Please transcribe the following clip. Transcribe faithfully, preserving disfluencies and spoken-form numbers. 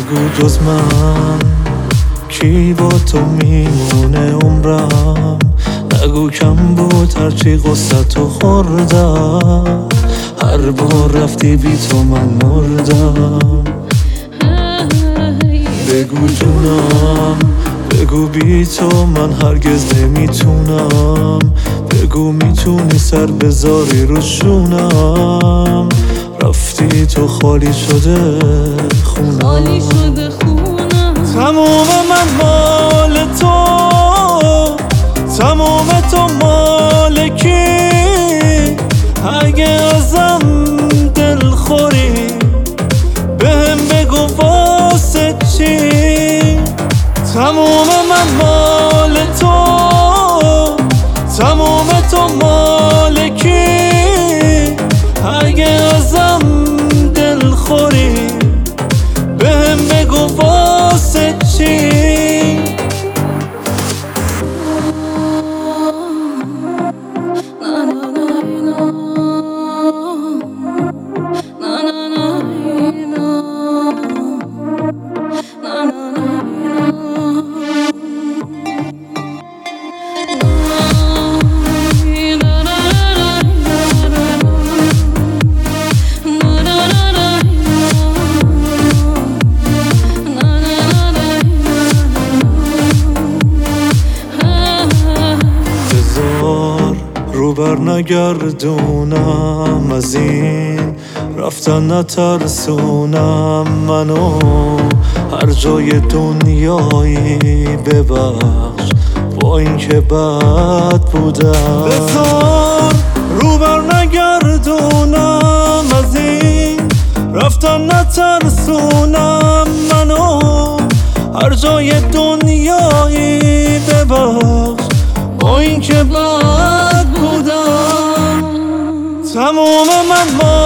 بگو جز من کی با تو میمونه عمرم، نگو کم بود هرچی قصتو خوردم، هر بار رفتی بی تو من مردم. بگو جونم، بگو بی تو من هرگز نمیتونم، بگو میتونی سر بذاری رو شونم، رفتی تو خالی شده خونم، خالی شده خونم. تموم من مال تو، تموم تو مال کی؟ اگه ازم دل خوری بهم بگو واسه چی؟ تموم من مال تو، تموم تو مال کی؟ اگه ازم دل خوری بهم بگو واسه چی؟ رو بر نگردونم از این رفتن، نترسونم منو هر جای دنیایی ببخش با این که بد بودم. بذار رو بر نگردونم از این رفتن، نترسونم منو هر جای دنیایی ببخش با این که بد بودم. تموم من